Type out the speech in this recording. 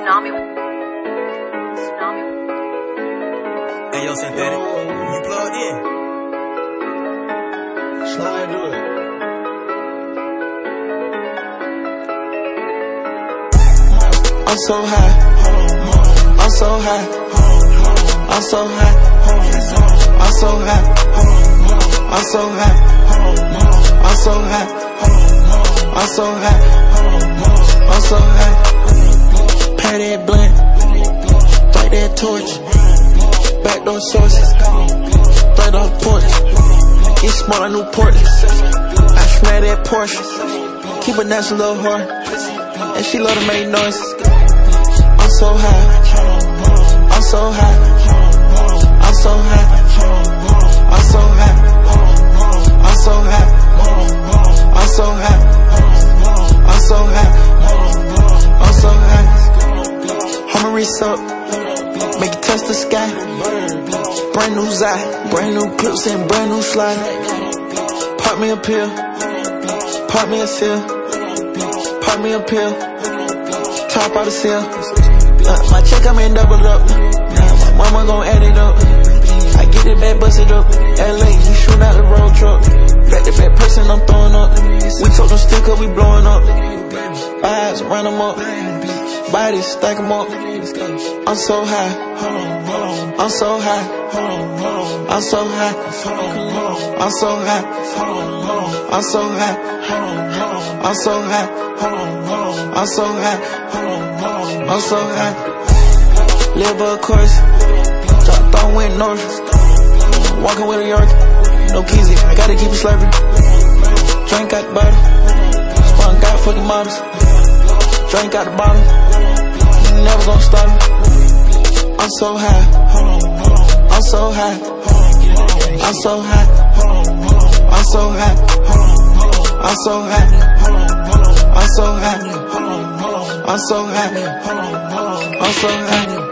Tsunami. Hey, yo, Synthetic, you plugged in? Slide do it. I'm so high. I'm so high. I'm so high. I'm so high. I'm so high. I'm so high. I'm so high. I'm so high. Pat that blunt. Light that torch. Backdoor sources. Right on the porch. Get smart on Newport. I smell that Porsche. Keep a nice little whore. And she love to make noise. I'm so high. I'm so high. I'm so high. I'm so high. I'm so high. I'm so high. I'm so high. I'm so high. I'ma reach up. Make it touch the sky. Brand new Zai. Brand new clips and brand new slide. Pop me a pill. Pop me a seal. Pop me a pill. Top out the seal. My check I'm in double up. My mama gon' add it up. I get it back, bust it up. LA, we shoot out the road truck. Back to back person, I'm throwing up. We took them still cause we blowing up. Vibes, run them up. Bodies, stack them up. I'm so high. I'm so high. I'm so high. I'm so high. I'm so high. I'm so high. I'm so high. I'm so high. Live a course. Drop down with North. Walking with a York. No keys, I gotta keep it slurping. Drink out the bottle. Spawn got fucking models. Drink out the bottle. Never gonna stop it. I'm so high. I'm so high. I'm so high. I'm so high. I'm so high. I'm so high. I'm so high. I'm so high.